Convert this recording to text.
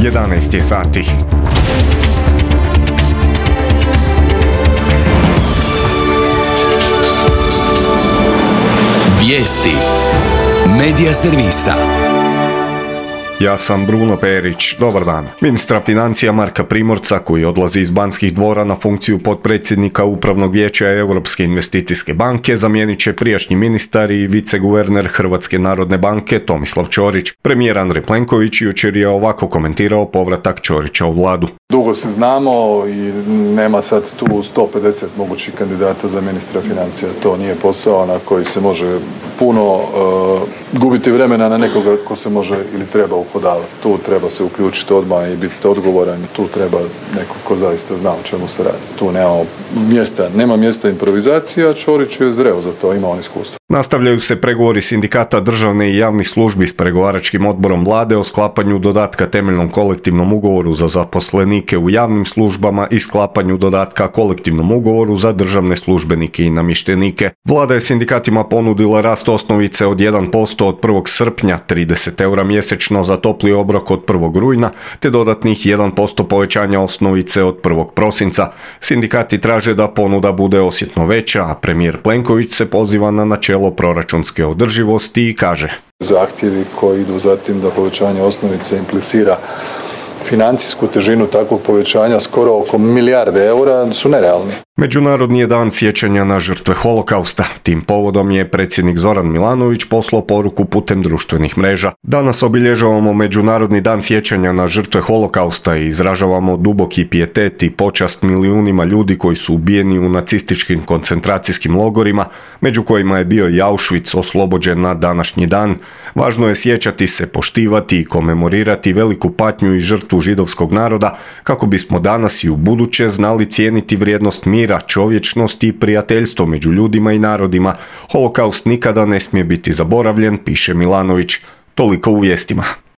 11 je sati. Vijesti Medija servisa. Ja sam Bruno Perić, dobar dan. Ministra financija Marka Primorca, koji odlazi iz Banskih dvora na funkciju potpredsjednika Upravnog vijeća Europske investicijske banke, zamijenit će prijašnji ministar i viceguverner Hrvatske narodne banke Tomislav Ćorić. Premijer Andrej Plenković jučer je ovako komentirao povratak Ćorića u vladu. Dugo se znamo i nema sad tu 150 mogućih kandidata za ministra financija. To nije posao na koji se može puno gubiti vremena na nekoga ko se može ili treba uhodavati. Tu treba se uključiti odmah i biti odgovoran. Tu treba neko ko zaista zna o čemu se radi. Tu nema mjesta improvizacija. Ćorić je zreo za to, ima on iskustvo. Nastavljaju se pregovori sindikata državne i javnih službi s pregovaračkim odborom vlade o sklapanju dodatka temeljnom kolektivnom ugovoru za zaposlenike u javnim službama i sklapanju dodatka kolektivnom ugovoru za državne službenike i namještenike. Vlada je sindikatima ponudila rast osnovice od 1% od 1. srpnja, 30 eura mjesečno za topli obrok od 1. rujna, te dodatnih 1% povećanja osnovice od 1. prosinca. Sindikati traže da ponuda bude osjetno veća, a premijer Plenković se poziva na načelo proračunske održivosti i kaže: zahtjevi koji idu za tim da povećanje osnovice implicira financijsku težinu takvog povećanja skoro oko milijarde eura su nerealni. Međunarodni je dan sjećanja na žrtve holokausta. Tim povodom je predsjednik Zoran Milanović poslao poruku putem društvenih mreža. Danas obilježavamo Međunarodni dan sjećanja na žrtve holokausta i izražavamo duboki pijetet i počast milijunima ljudi koji su ubijeni u nacističkim koncentracijskim logorima, među kojima je bio i Auschwitz, oslobođen na današnji dan. Važno je sjećati se, poštivati i komemorirati veliku patnju i žrtvu židovskog naroda, kako bismo danas i u buduće znali cijeniti vrijednost mira, čovječnosti i prijateljstvo među ljudima i narodima. Holokaust nikada ne smije biti zaboravljen, piše Milanović. Toliko u vijestima.